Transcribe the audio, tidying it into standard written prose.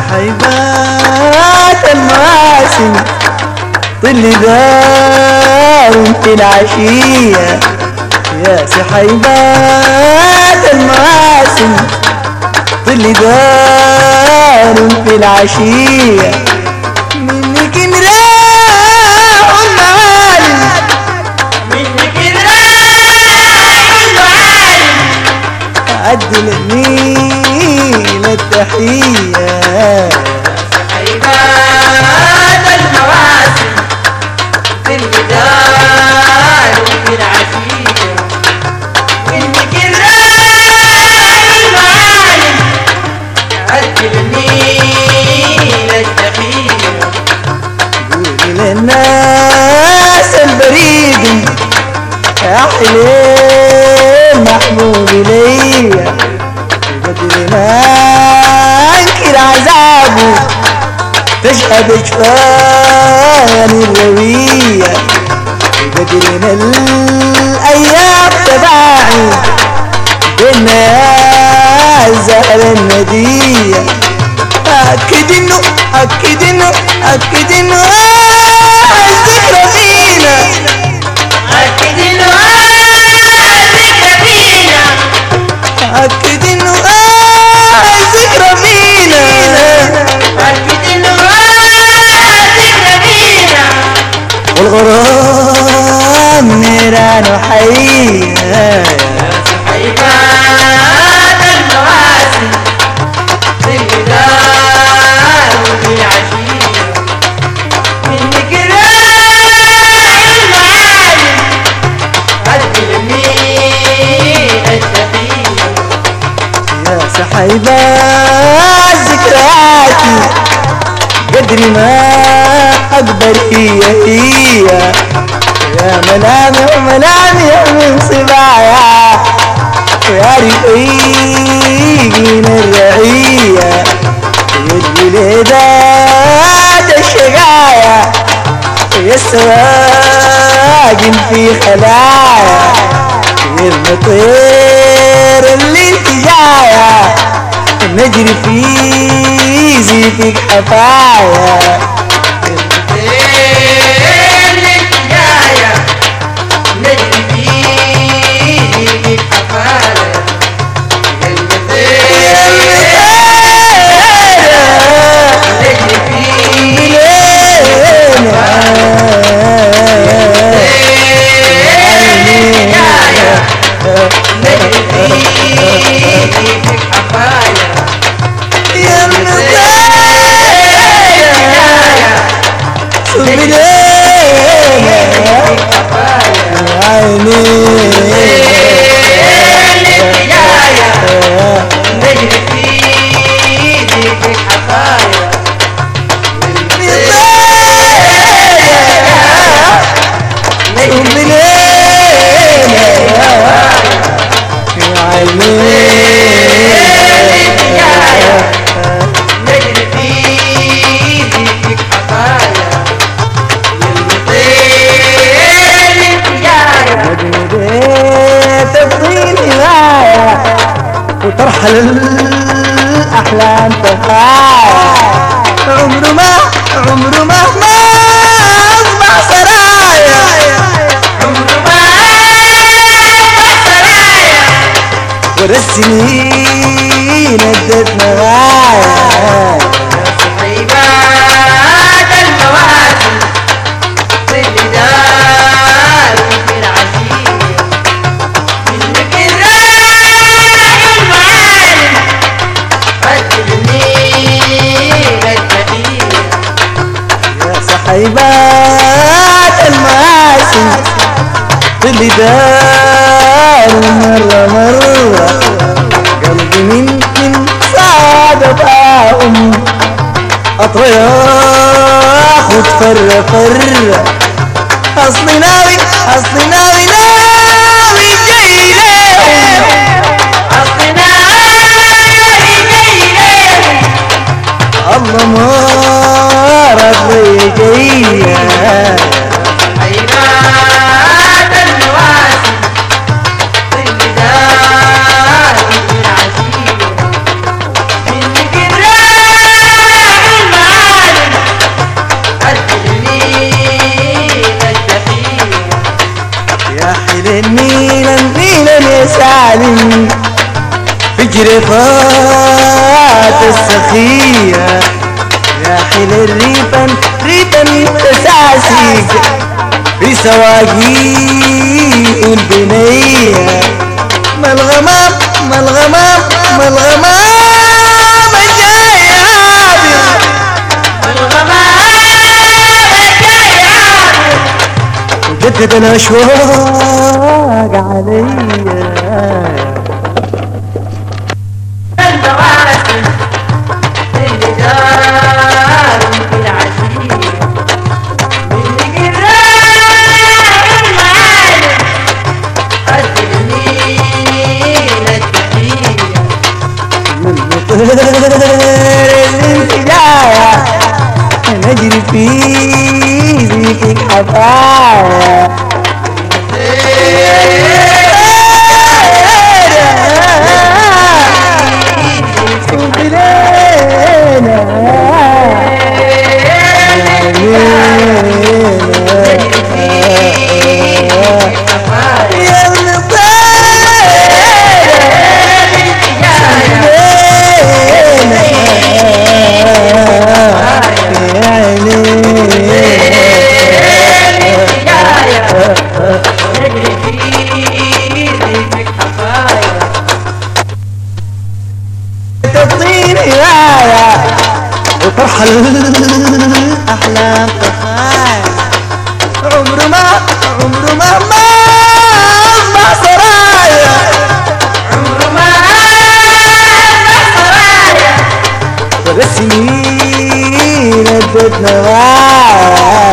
سحيبات المواسم طل دار في العشية. يا سحيبات المواسم طل دار في العشية. منك نراح المعالم منك نراح المعالم أدي للنيل التحية. سحيبات المواسم في الجدار وفي العشية. منك نراح المعالم أدي للنيل التحية. قولي للناس البريد يا حليل محبوب ليا بدل ما انكر عذابه تشهد جفان الروية. بدل ما الايام تباعي بينا يا الزهر الندية. أكد إنه الذكرى فينا. أكد إنه الذكرى فينا. أكد إنه الذكرى فينا. أكد إنه الذكرى فينا. والغرام نيران وحية. سحيبات المواسم في الجدار وفي العشية. منك راح المعالم أدي للنيل التحية. يا سحيبات ذكرياتي قدري ما أقدر هي يا ملامح من صبايا ويا رفيقين الرعية. يلي لذات الشقايا يا السواقين في خلايا. يا المطير اللي انت جاية نجري في زيفك حفايا. اللي جاية نجري فيك حفاية. نجري فيك نجري فيك حفاية. يا المطير وترحل الأحلام تفايا. عمره ما أصبح سرايا. عمره ما أصبح سرايا. ولا السنين ادت نوايا. سحيبات المواسم في الجدار وفي العشية. منك راح المعالم أدي للنيل التحية. يا سحيبات المواسم اللي دار مرة قلبي من سعادتهم أطرياخ وتفرة. أصلي ناوي جاي لهم. أصلي ناوي جاي لهم. الله ما رضي جاية. سحيبات المواسم في الجدار وفي العشية. منك راح جريفات السخية يا حل الريفن ريفن تساسيك في سواقي البنية ما الغمام ما الغمام ما الغمام الجاي عابر وجدد الاشواق عليا الانتجاية نجري في ذيك الحفاية وفرح الأحلام تخايل عمره ما سرايا عمره ما سرايا فبالسنين ادت نوايا